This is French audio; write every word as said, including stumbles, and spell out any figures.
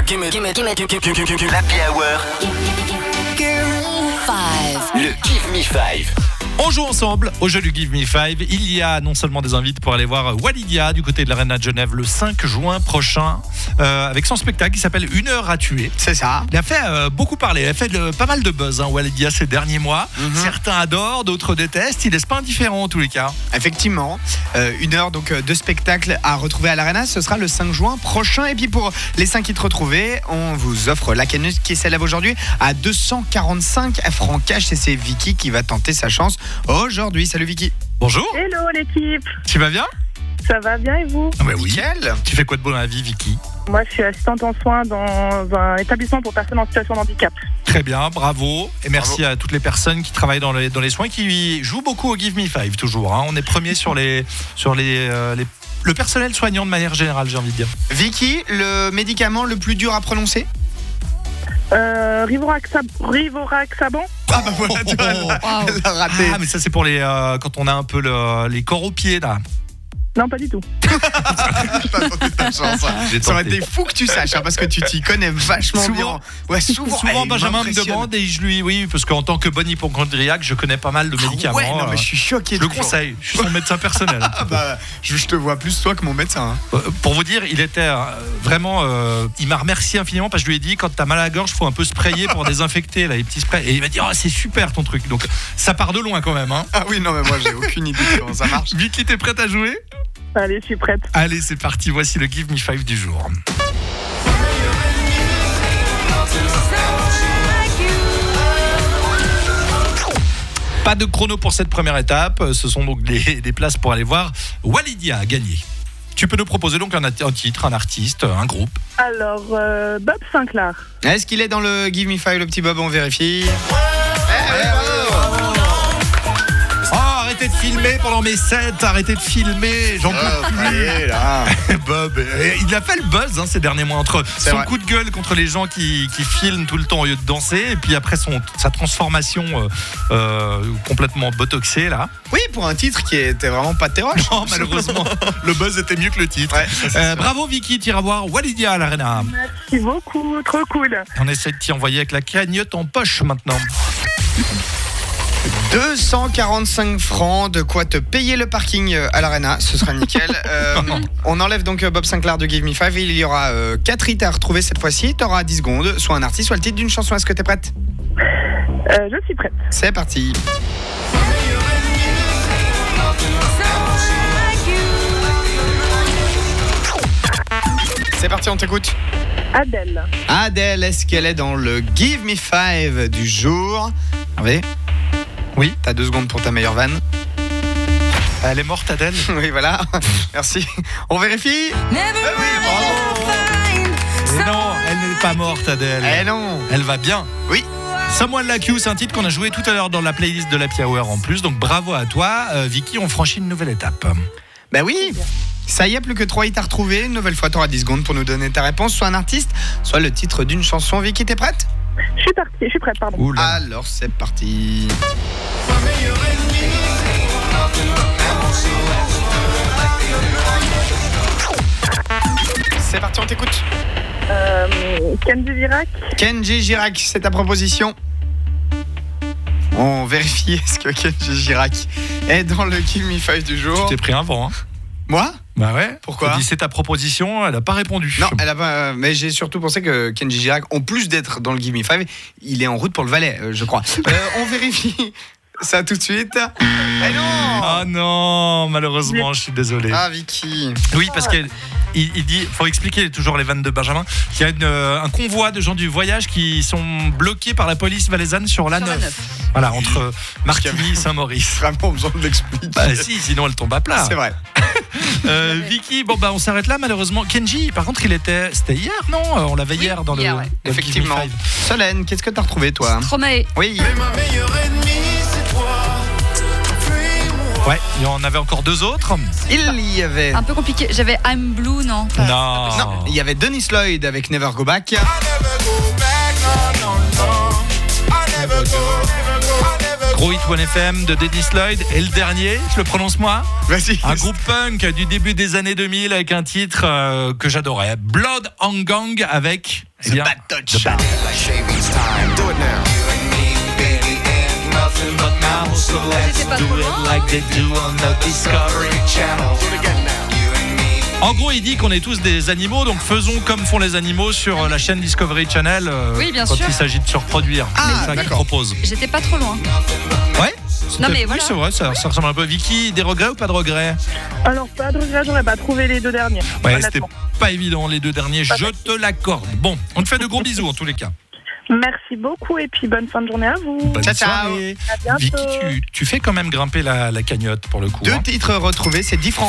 gimme, gimme, gimme, gimme, l'Happy Hour. Five. Le Give Me Five. On joue ensemble au jeu du Give Me Five. Il y a non seulement des invités pour aller voir Walidia du côté de l'Arena de Genève le cinq juin prochain euh, avec son spectacle qui s'appelle Une heure à tuer. C'est ça. Il a fait euh, beaucoup parler, il a fait de, pas mal de buzz, hein, Walidia ces derniers mois. Mm-hmm. Certains adorent, d'autres détestent. Il laisse pas indifférent en tous les cas. Effectivement, euh, une heure donc de spectacle à retrouver à l'Arena. Ce sera le cinq juin prochain. Et puis pour les cinq titres retrouvés, on vous offre la canette qui s'élève aujourd'hui à deux cent quarante-cinq francs cash. Et c'est Vicky qui va tenter sa chance aujourd'hui. Salut Vicky. Bonjour. Hello l'équipe. Tu vas bien? Ça va bien et vous? Ah bah oui. Nickel. Tu fais quoi de beau dans la vie, Vicky? Moi je suis assistante en soins dans un établissement pour personnes en situation de handicap. Très bien, bravo. Et merci Bravo. à toutes les personnes qui travaillent dans les, dans les soins, qui jouent beaucoup au Give Me Five toujours. Hein. On est premier sur les sur les, euh, les le personnel soignant de manière générale, j'ai envie de dire. Vicky, le médicament le plus dur à prononcer? Euh, Rivoraxab- Rivoraxaban. Ah bah voilà, tu vois, elle l'a- elle l'a raté. Ah mais ça c'est pour les euh, quand on a un peu le, les corps aux pieds là. Non, pas du tout. T'as tenté ta chance, hein. J'ai Ça aurait tenté. été fou que tu saches, hein, parce que tu t'y connais vachement Souvent. bien. Ouais, souvent. Souvent Eh, Benjamin me m'impressionne. demande et je lui oui parce qu'en tant que bon hypochondriaque je connais pas mal de Ah médicaments. ouais, non mais euh, je suis choqué. je le toujours. conseille, je suis son médecin personnel. Ah bah, je, je te vois plus toi que mon médecin. Hein. Euh, Pour vous dire, il était euh, vraiment. Euh, il m'a remercié infiniment parce que je lui ai dit quand t'as mal à la gorge, faut un peu sprayer pour désinfecter là, les petits sprays. Et il m'a dit oh, c'est super ton truc. Donc ça part de loin quand même. Hein. Ah oui, non mais moi j'ai aucune idée de comment ça marche. Vicky, t'es prête à jouer? Allez, je suis prête. Allez, c'est parti. Voici le Give Me Five du jour. Pas de chrono pour cette première étape. Ce sont donc des, des places pour aller voir Walidia à gagner. Tu peux nous proposer donc un, un titre, un artiste, un groupe. Alors, euh, Bob Sinclair. Est-ce qu'il est dans le Give Me Five, le petit Bob? On vérifie. Eh, ouais, bravo. Oh, arrêtez de filmer pendant mes sets, arrêtez de filmer, j'en peux plus. Allez, là. Bob, euh, il a fait le buzz hein, ces derniers mois entre C'est son vrai. coup de gueule contre les gens qui, qui filment tout le temps au lieu de danser et puis après son, sa transformation euh, euh, complètement botoxée là. Oui, pour un titre qui était vraiment pas terroche. Non, malheureusement, le buzz était mieux que le titre. Ouais, ça, c'est Euh, sûr. bravo Vicky, tu iras voir Walidia à l'Arena. Merci beaucoup, trop cool. On essaie de t'y envoyer avec la cagnotte en poche maintenant. deux cent quarante-cinq francs, de quoi te payer le parking euh, à l'Arena, ce sera nickel. Euh, on enlève donc euh, Bob Sinclair de Give Me Five. Il y aura euh, quatre hits à retrouver cette fois-ci. Tu auras dix secondes, soit un artiste, soit le titre d'une chanson. Est-ce que t'es prête? Euh, je suis prête. C'est parti. C'est parti, on t'écoute. Adèle. Adèle, est-ce qu'elle est dans le Give Me Five du jour? Hervé? Oui, t'as deux secondes pour ta meilleure vanne. Elle est morte Adèle. Oui, voilà. Merci. On vérifie? Eh oui, bravo. Et non, elle n'est pas morte Adèle. Eh non. Elle va bien. Oui. Someone Like You, c'est un titre qu'on a joué tout à l'heure dans la playlist de l'Happy Hour en plus. Donc bravo à toi, euh, Vicky, on franchit une nouvelle étape. Ben oui. Ça y est, plus que trois hits à retrouver. Une nouvelle fois, t'auras dix secondes pour nous donner ta réponse. Soit un artiste, soit le titre d'une chanson. Vicky, t'es prête? Je suis partie, je suis prête, pardon. Oula. Alors, c'est parti. C'est parti, on t'écoute. Euh, Kenji Girac. Kenji Girac, c'est ta proposition. On vérifie, est-ce que Kenji Girac est dans le Give Me Five du jour? Tu t'es pris un vent, hein. Moi? Bah ouais. Pourquoi? J'ai dit c'est ta proposition, elle a pas répondu. Non, elle a pas. Mais j'ai surtout pensé que Kenji Girac, en plus d'être dans le Give Me Five, il est en route pour le Valais, euh, je crois. Euh, on vérifie ça tout de suite. Eh non! Ah non, malheureusement, je suis désolé. Ah, Vicky. Oui, parce qu'il il, il dit, faut expliquer toujours les vannes de Benjamin, qu'il y a une, euh, un convoi de gens du voyage qui sont bloqués par la police valaisanne sur l'A neuf. Voilà, entre Martigny et Saint-Maurice. Vraiment besoin de l'expliquer. Bah si, sinon elle tombe à plat. C'est vrai. Euh, Vicky, bon bah on s'arrête là malheureusement. Kenji, par contre, il était, c'était hier, non? On l'avait Oui, hier dans hier, le. ouais. dans le Effectivement. Give Me Five. Solène, qu'est-ce que t'as retrouvé, toi? Stromae. Oui. Ouais, il y en avait encore deux autres. Il y avait. Un peu compliqué. J'avais I'm Blue, non pas- Non. Non, il y avait Dennis Lloyd avec Never Go Back. Gros hit one F M de Dennis Lloyd. Et le dernier, je le prononce moi, Vas-y. un groupe punk du début des années deux mille avec un titre euh, que j'adorais, Blood on Gang avec Eh bien, The Bad Touch. The Bad J'étais pas trop loin. En gros, il dit qu'on est tous des animaux, donc faisons comme font les animaux sur la chaîne Discovery Channel euh, Oui, bien quand sûr. il s'agit de se reproduire. Ah, c'est ça qu'il d'accord. propose. J'étais pas trop loin. Ouais. Non, mais oui, voilà. c'est vrai, ça, ça ressemble un peu. Vicky, des regrets ou pas de regrets? Alors, pas de regret, j'aurais pas trouvé les deux derniers. Ouais, honnêtement. c'était pas évident les deux derniers, Pas je te l'accorde. Bon, on te fait de gros bisous en tous les cas. Merci beaucoup et puis bonne fin de journée à vous. Bonne Ciao, ciao. soirée. À bientôt. Vicky, tu, tu fais quand même grimper la, la cagnotte pour le coup. Deux hein. titres retrouvés, c'est dix francs.